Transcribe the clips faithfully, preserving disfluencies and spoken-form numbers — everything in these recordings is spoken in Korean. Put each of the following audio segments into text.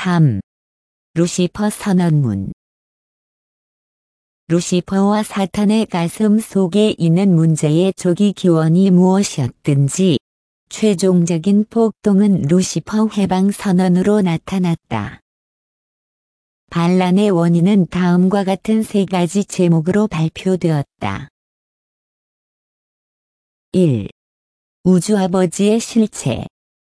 삼. 루시퍼 선언문. 루시퍼와 사탄의 가슴 속에 있는 문제의 조기 기원이 무엇이었든지 최종적인 폭동은 루시퍼 해방 선언으로 나타났다. 반란의 원인은 다음과 같은 세 가지 제목으로 발표되었다. 일. 우주아버지의 실체.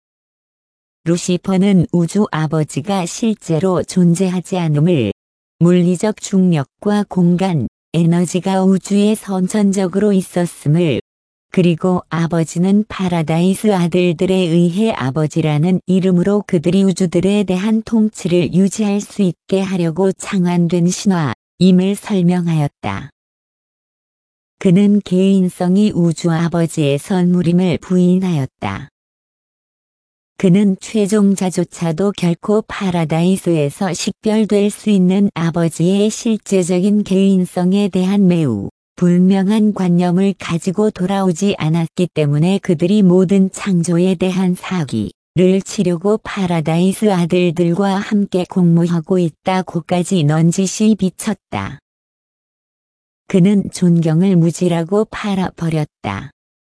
루시퍼는 우주아버지가 실제로 존재하지 않음을, 물리적 중력과 공간, 에너지가 우주에 선천적으로 있었음을, 그리고 아버지는 파라다이스 아들들에 의해 아버지라는 이름으로 그들이 우주들에 대한 통치를 유지할 수 있게 하려고 창안된 신화임을 설명하였다. 그는 개인성이 우주아버지의 선물임을 부인하였다. 그는 최종자조차도 결코 파라다이스에서 식별될 수 있는 아버지의 실제적인 개인성에 대한 매우 불명한 관념을 가지고 돌아오지 않았기 때문에 그들이 모든 창조에 대한 사기를 치려고 파라다이스 아들들과 함께 공모하고 있다고까지 넌지시 비쳤다. 그는 존경을 무지라고 팔아버렸다.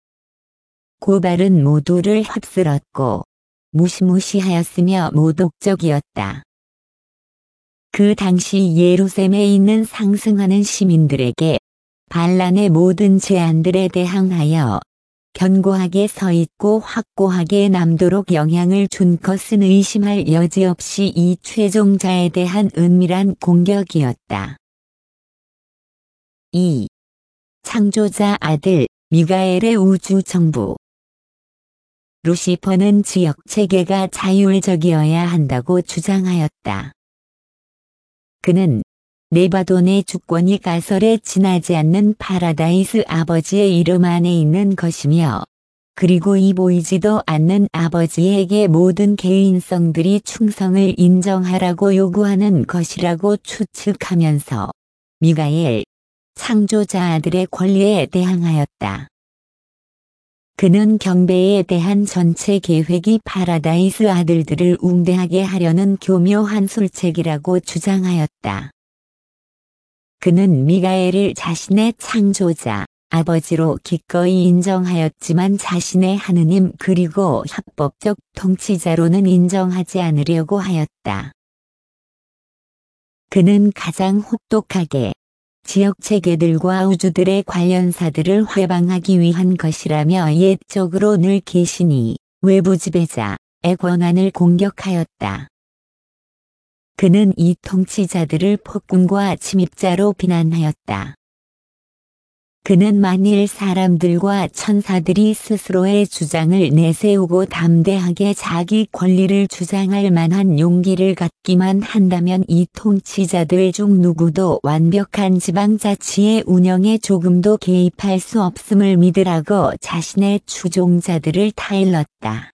고발은 모두를 휩쓸었고 무시무시하였으며 모독적이었다. 그 당시 예루살렘에 있는 상승하는 시민들에게 반란의 모든 제안들에 대항하여 견고하게 서있고 확고하게 남도록 영향을 준 것은 의심할 여지 없이 이 최종자에 대한 은밀한 공격이었다. 이. 창조자 아들 미가엘의 우주정부. 루시퍼는 지역체계가 자율적이어야 한다고 주장하였다. 그는 네바돈의 주권이 가설에 지나지 않는 파라다이스 아버지의 이름 안에 있는 것이며, 그리고 이 보이지도 않는 아버지에게 모든 개인성들이 충성을 인정하라고 요구하는 것이라고 추측하면서 미가엘, 창조자 아들의 권리에 대항하였다. 그는 경배에 대한 전체 계획이 파라다이스 아들들을 웅대하게 하려는 교묘한 술책이라고 주장하였다. 그는 미가엘을 자신의 창조자, 아버지로 기꺼이 인정하였지만 자신의 하느님 그리고 합법적 통치자로는 인정하지 않으려고 하였다. 그는 가장 혹독하게 지역체계들과 우주들의 관련사들을 회방하기 위한 것이라며 옛적으로 늘 계시니 외부 지배자의 권한을 공격하였다. 그는 이 통치자들을 폭군과 침입자로 비난하였다. 그는 만일 사람들과 천사들이 스스로의 주장을 내세우고 담대하게 자기 권리를 주장할 만한 용기를 갖기만 한다면 이 통치자들 중 누구도 완벽한 지방자치의 운영에 조금도 개입할 수 없음을 믿으라고 자신의 추종자들을 타일렀다.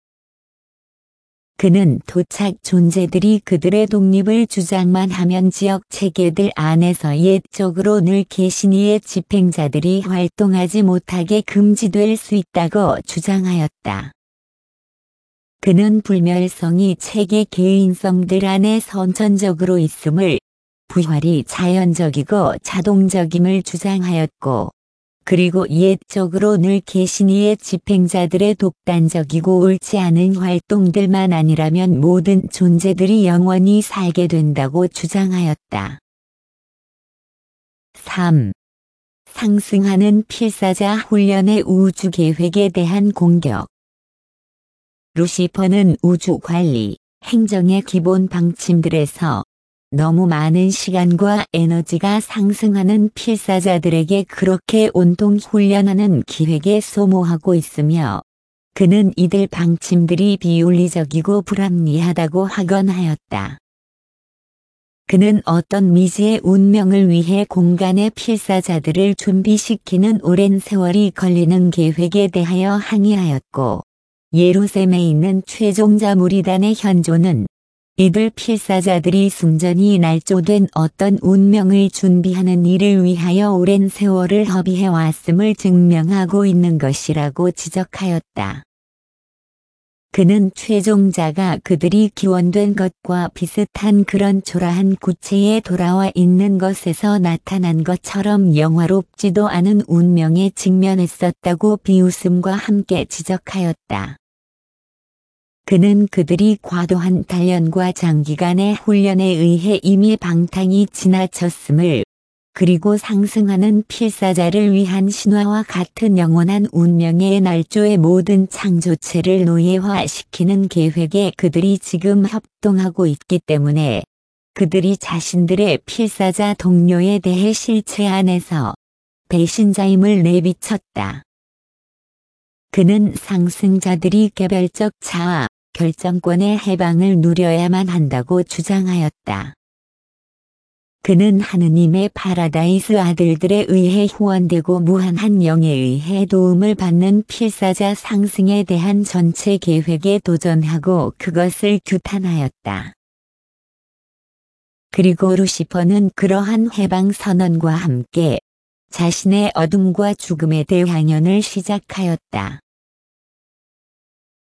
그는 도착 존재들이 그들의 독립을 주장만 하면 지역 체계들 안에서 옛적으로 늘 계신 이의 집행자들이 활동하지 못하게 금지될 수 있다고 주장하였다. 그는 불멸성이 체계 개인성들 안에 선천적으로 있음을, 부활이 자연적이고 자동적임을 주장하였고, 그리고 옛적으로 늘 계신 이의 집행자들의 독단적이고 옳지 않은 활동들만 아니라면 모든 존재들이 영원히 살게 된다고 주장하였다. 삼. 상승하는 필사자 훈련의 우주계획에 대한 공격. 루시퍼는 우주관리, 행정의 기본 방침들에서 너무 많은 시간과 에너지가 상승하는 필사자들에게 그렇게 온통 훈련하는 기획에 소모하고 있으며, 그는 이들 방침들이 비윤리적이고 불합리하다고 하건하였다. 그는 어떤 미지의 운명을 위해 공간의 필사자들을 준비시키는 오랜 세월이 걸리는 계획에 대하여 항의하였고, 예루살렘에 있는 최종자 무리단의 현조는 이들 필사자들이 순전히 날조된 어떤 운명을 준비하는 일을 위하여 오랜 세월을 허비해왔음을 증명하고 있는 것이라고 지적하였다. 그는 최종자가 그들이 기원된 것과 비슷한 그런 초라한 구체에 돌아와 있는 것에서 나타난 것처럼 영화롭지도 않은 운명에 직면했었다고 비웃음과 함께 지적하였다. 그는 그들이 과도한 단련과 장기간의 훈련에 의해 이미 방탕이 지나쳤음을, 그리고 상승하는 필사자를 위한 신화와 같은 영원한 운명의 날조의 모든 창조체를 노예화시키는 계획에 그들이 지금 협동하고 있기 때문에 그들이 자신들의 필사자 동료에 대해 실체 안에서 배신자임을 내비쳤다. 그는 상승자들이 개별적 자아, 결정권의 해방을 누려야만 한다고 주장하였다. 그는 하느님의 파라다이스 아들들에 의해 후원되고 무한한 영에 의해 도움을 받는 필사자 상승에 대한 전체 계획에 도전하고 그것을 규탄하였다. 그리고 루시퍼는 그러한 해방 선언과 함께 자신의 어둠과 죽음에 대항연을 시작하였다.